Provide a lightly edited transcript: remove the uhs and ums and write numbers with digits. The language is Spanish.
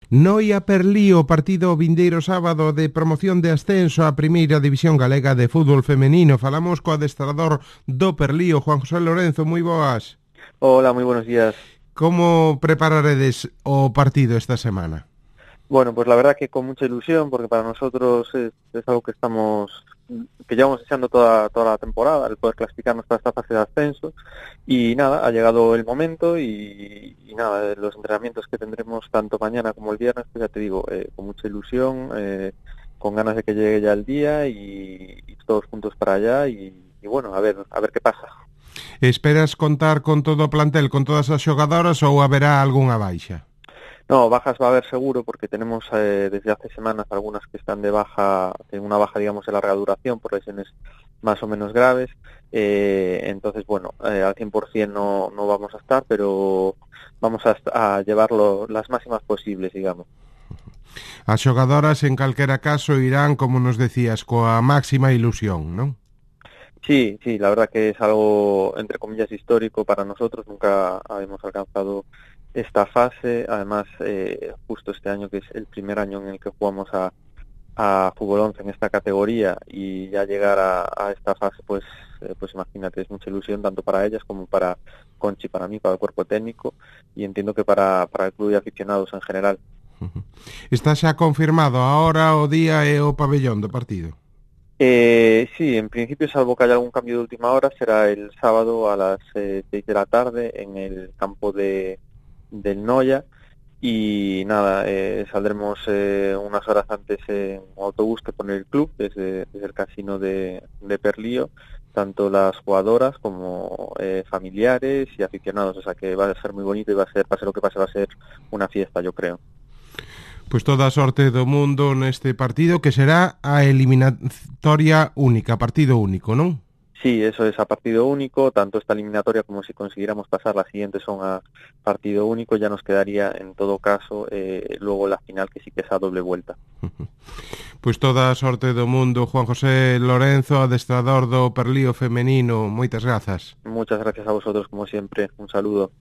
Noia Perlío, partido vindeiro sábado de promoción de ascenso á Primeira División Galega de Fútbol Femenino. Falamos co adestrador do Perlío, Juan José Lorenzo, moi boas. Hola, muy buenos días. Como prepararedes o partido esta semana? Bueno, pues la verdad que con mucha ilusión, porque para nosotros es algo que llevamos deseando toda la temporada, el poder clasificarnos para esta fase de ascenso. Y nada, ha llegado el momento y nada, los entrenamientos que tendremos tanto mañana como el viernes, pues ya te digo, con mucha ilusión, con ganas de que llegue ya el día y todos juntos para allá y bueno, a ver qué pasa. Esperas contar con todo o plantel, con todas as xogadoras ou haberá algunha baixa? No, bajas va a haber seguro porque tenemos desde hace semanas algunas que están de baja, en una baja digamos de larga duración por lesiones más o menos graves, entonces bueno, al 100% no vamos a estar, pero vamos a llevarlo las máximas posibles, digamos. As xogadoras en calquera caso irán, como nos decías, coa máxima ilusión, non? Sí, la verdad que es algo, entre comillas, histórico para nosotros. Nunca habíamos alcanzado esta fase. Además, justo este año, que es el primer año en el que jugamos a Fútbol 11 en esta categoría, y ya llegar a esta fase, pues imagínate, es mucha ilusión tanto para ellas como para Conchi, para mí, para el cuerpo técnico, y entiendo que para el club de aficionados en general. Está xa confirmado a hora, o día e o pabellón do partido? Sí, en principio, salvo que haya algún cambio de última hora, será el sábado a las 6 de la tarde en el campo del Noia. Y nada, saldremos unas horas antes en un autobús que pone el club desde el casino de Perlío, tanto las jugadoras como familiares y aficionados. O sea que va a ser muy bonito y pase lo que pase, va a ser una fiesta, yo creo. Pois toda a sorte do mundo neste partido, que será a eliminatoria única, partido único, non? Sí, eso es a partido único, tanto esta eliminatoria como si consiguiéramos pasar las siguientes son a partido único. Ya nos quedaría en todo caso luego la final, que sí que es a doble vuelta. Pois toda a sorte do mundo, Juan José Lorenzo, adestrador do Perlío femenino. Moitas grazas. Muchas gracias a vosotros, como siempre. Un saludo.